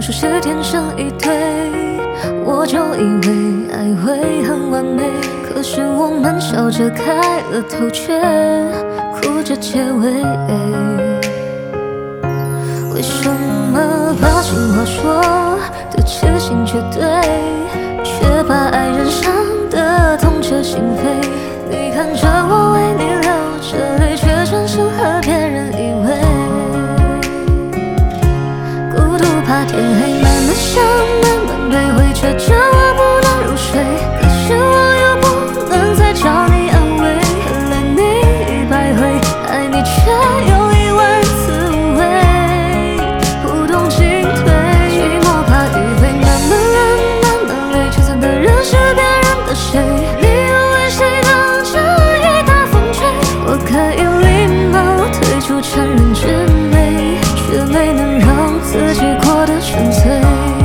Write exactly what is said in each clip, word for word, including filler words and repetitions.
说是天生一对，我就以为爱会很完美。可是我们笑着开了头，却哭着结尾。为什么把情话说的痴心绝对，却把爱人伤得痛彻心扉？你看着我为你流着泪，却转身和别人依偎。孤独怕天黑，慢慢想，慢慢卑微，却叫我不能入睡。可是我又不能再找你安慰，原来你已百回，爱你却有一万滋味，不懂进退。寂寞怕雨飞，慢慢冷，慢慢累，就算的人是别人的谁？理由为谁当这一大风吹？我可以礼貌退出承认之美，却没能让自己过得纯粹。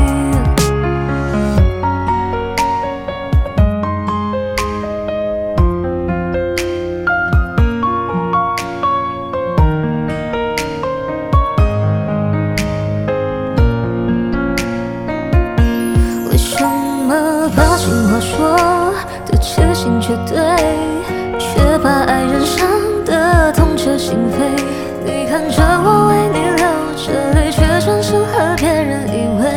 为什么把情话说的痴心绝对，却把爱人伤得痛彻心扉？你看着我为你流着泪，却转身和别人依偎。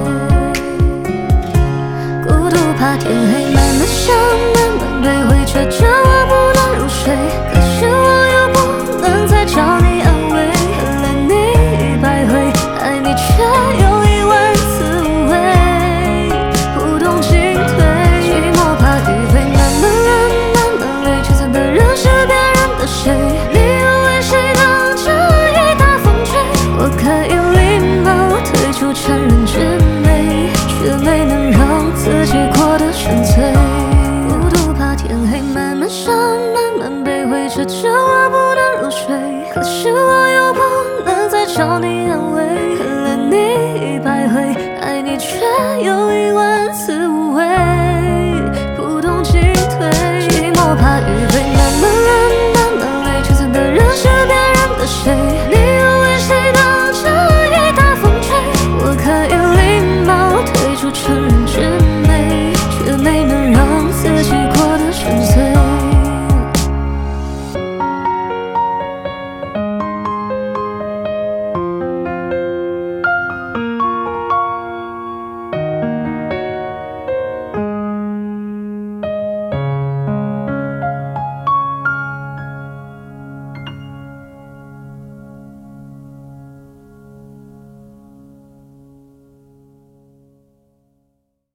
孤独怕天黑，慢慢想，慢慢卑微，却叫我不能入睡。可是我又不能再找你安慰，原来你已百回，爱你却有一万滋味，不懂进退。寂寞怕雨飞，慢慢冷，慢慢累，就算的人是别人的谁？理由为谁当这一大风吹？我可以礼貌退出承认之美，却没能让自己过得纯粹。孤独怕天黑，慢慢想，慢慢卑微，却叫我不能入睡。可是